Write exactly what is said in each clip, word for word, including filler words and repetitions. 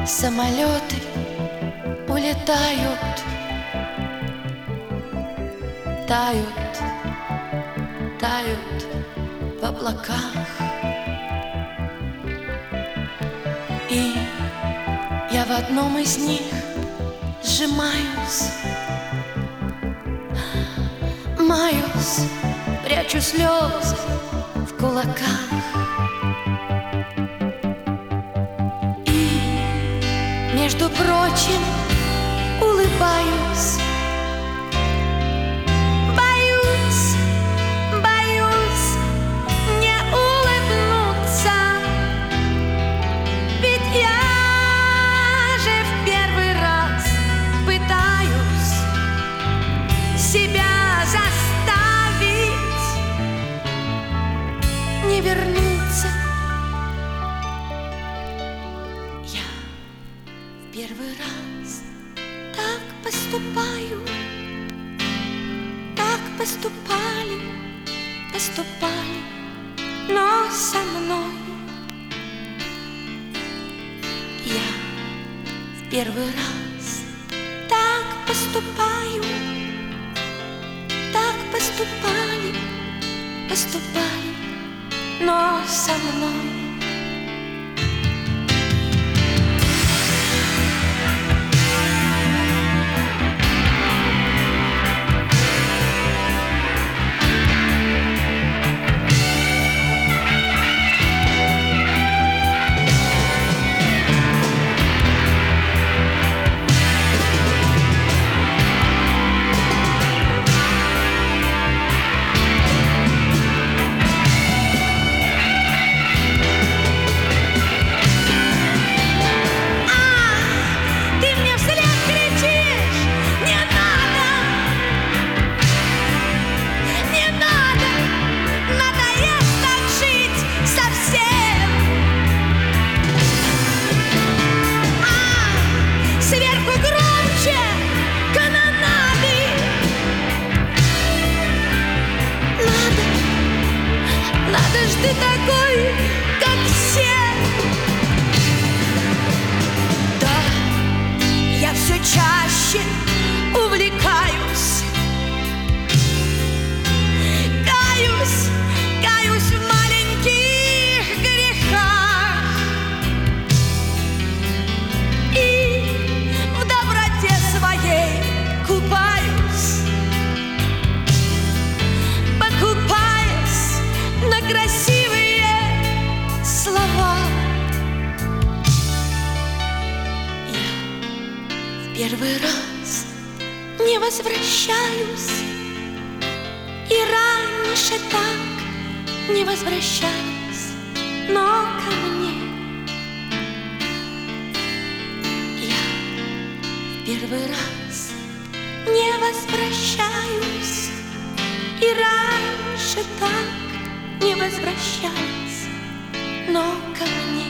Самолеты улетают, тают, тают в облаках. И я в одном из них сжимаюсь, маюсь, прячу слезы в кулаках. И, между прочим, улыбаюсь. Боюсь, боюсь не улыбнуться, ведь я же в первый раз пытаюсь себя заставить не вернуться. Я в первый раз так поступаю, так поступали, поступали, но со мной я в первый раз так поступаю, так поступали, поступали, но со мной. Ты такой, как все. Да, я все чаще увлекаюсь, каюсь, каюсь в маленьких грехах и в доброте своей купаюсь, покупаясь на красивые слова. Я в первый раз не возвращаюсь, и раньше так не возвращались, но ко мне я в первый раз не возвращаюсь, и раньше так не возвращались, но ко мне.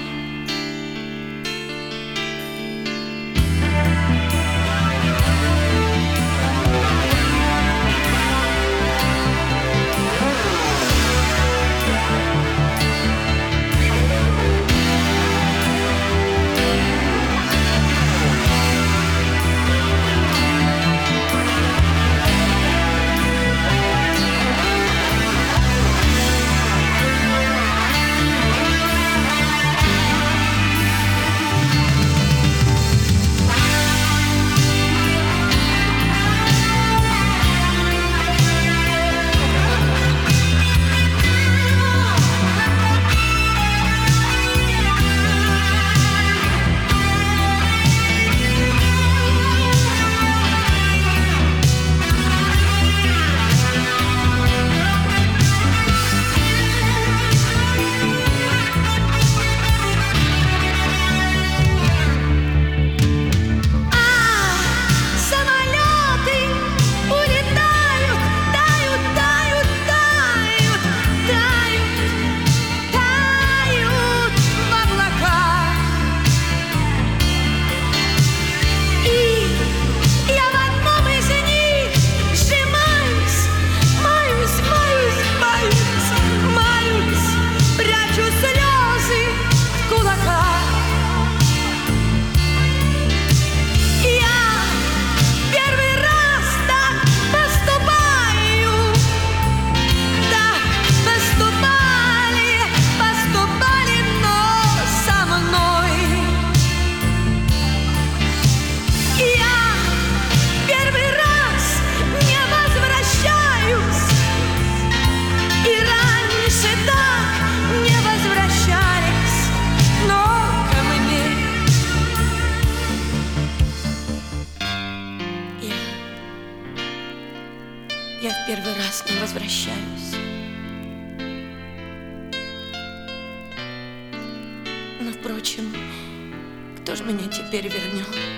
в первый раз не возвращаюсь. Но, впрочем, кто ж меня теперь вернет?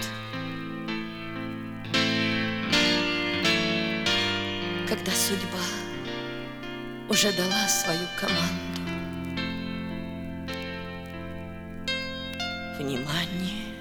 Когда судьба уже дала свою команду. Внимание!